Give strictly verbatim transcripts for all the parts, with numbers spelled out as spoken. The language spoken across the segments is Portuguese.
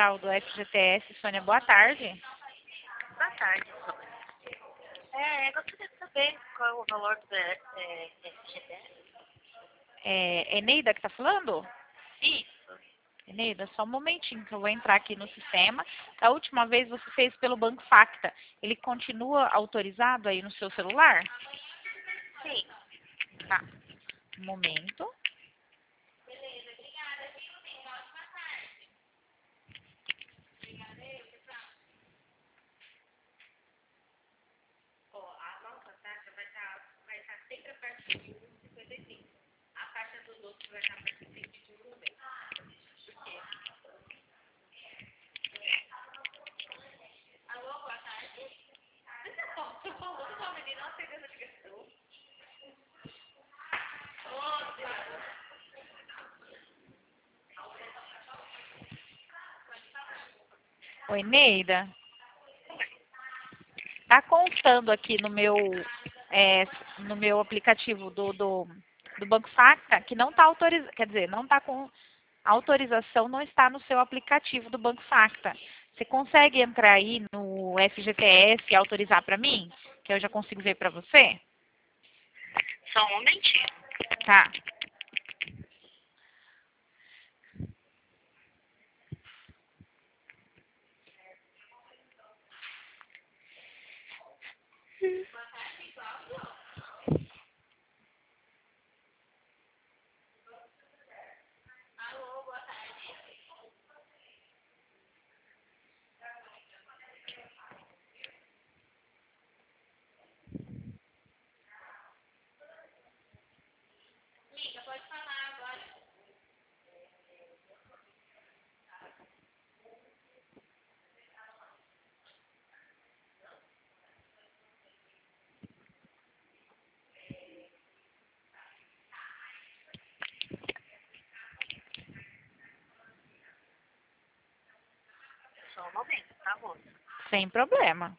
central do F G T S. Sônia, boa tarde. Boa tarde, Sônia. É, eu gostaria de saber qual é o valor do é, é, F G T S. É Eneida que está falando? Isso. Eneida, só um momentinho que eu vou entrar aqui no sistema. Da última vez você fez pelo Banco Facta. Ele continua autorizado aí no seu celular? Sim. Tá. Um momento. A nossa taxa vai estar vai estar sempre a partir de um vírgula cinquenta e cinco. A taxa dos outros vai estar a partir de vinte e um vírgula noventa. Por quê? Alô, boa tarde. Você falou com a menina, ela pegou essa ligação. Oi, Neida. Tá constando aqui no meu, é, no meu aplicativo do, do, do Banco Facta que não está autorizado, quer dizer, não está com a autorização, não está no seu aplicativo do Banco Facta. Você consegue entrar aí no F G T S e autorizar para mim? Que eu já consigo ver para você? Só um momentinho. Tá. Alô, boa tarde. Amiga, pode falar agora. Só um momento, tá, moça? Sem problema.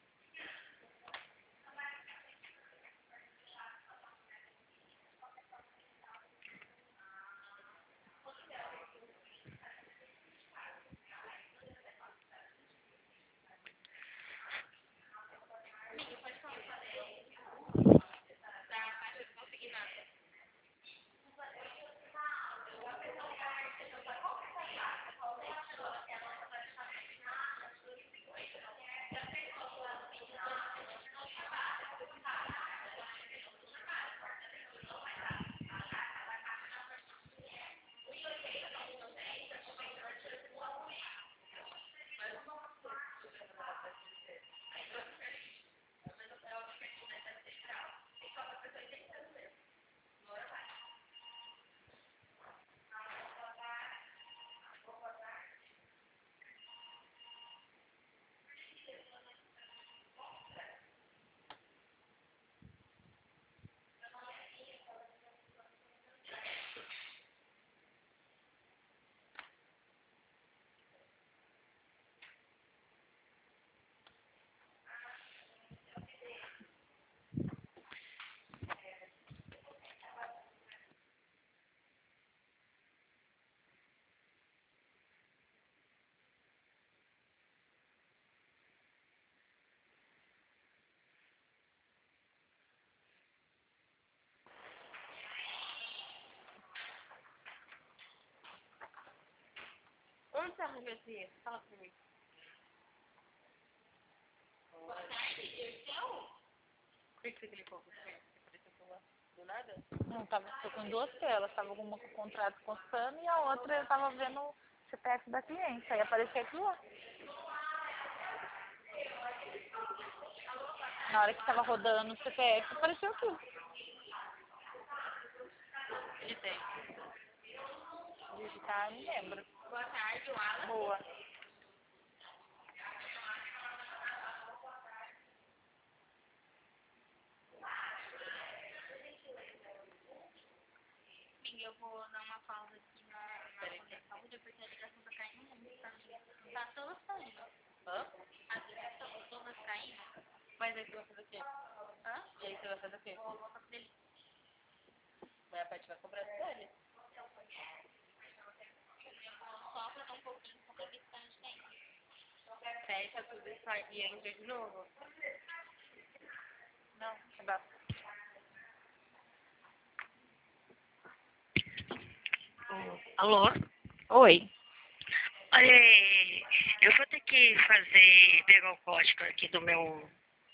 Onde tá o meu dinheiro? Fala comigo. Boa tarde, Dirceu? Por que você clicou com você? Você apareceu por lá? Do nada? Não, tava tô com duas telas. Estava com uma com o contrato constando e a outra eu estava vendo o C P F da cliente. Aí apareceu aquilo lá. Na hora que estava rodando o C P F, apareceu aquilo. Digitei. Digitar, não lembro. Boa tarde, Wallace. Boa. Amiga, eu vou dar uma pausa aqui na, na conexão, porque a ligação tá caindo muito, tá? Tá todas saindo. Hã? As ligações todas caindo. Mas aí você vai fazer o quê? Hã? E aí você vai fazer o quê? Eu vou voltar pra ele. Mas a parte vai cobrar dele. Eu vou só pra dar um pouquinho, só pra ver se tá onde tem. Fecha tudo e sai e entra de novo. Não, tá. Alô? Oi. Olha, eu vou ter que fazer, pegar o código aqui do meu,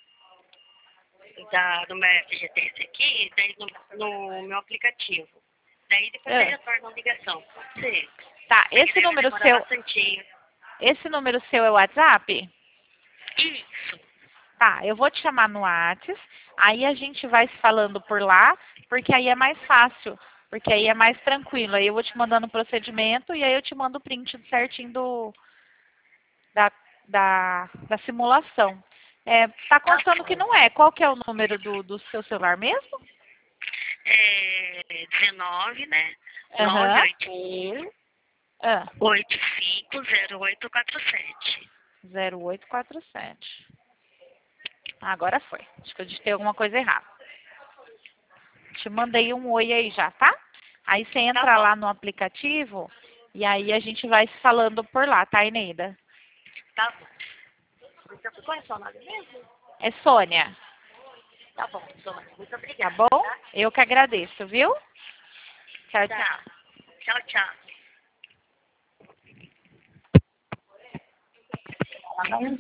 da, do meu F G T S aqui, daí no, no meu aplicativo. Daí depois É. eu retorno a ligação. Pode ser? Tá, Porque esse daí vai número demorar seu, bastantinho. esse número seu é o WhatsApp? Isso. Tá, eu vou te chamar no Whats, aí a gente vai se falando por lá, porque aí é mais fácil, porque aí é mais tranquilo. Aí eu vou te mandando o procedimento e aí eu te mando o print certinho do, da, da, da simulação. É, tá Tá constando que bom. não é. Qual que é o número do, do seu celular mesmo? É dezenove, né? Aham. nove oito um, Ah, oito cinco zero oito quatro sete. zero oito quatro sete. Agora foi. Acho que eu digitei alguma coisa errada. Te mandei um oi aí já, tá? Aí você Tá entra bom. lá no aplicativo e aí a gente vai se falando por lá, tá, Eneida? Tá bom. Muito, qual é o seu nome mesmo? É Sônia, Tá bom, Sônia. Muito tá obrigada. bom? Tá? Eu que agradeço, viu? Tchau, tchau. Tá. Tchau, tchau.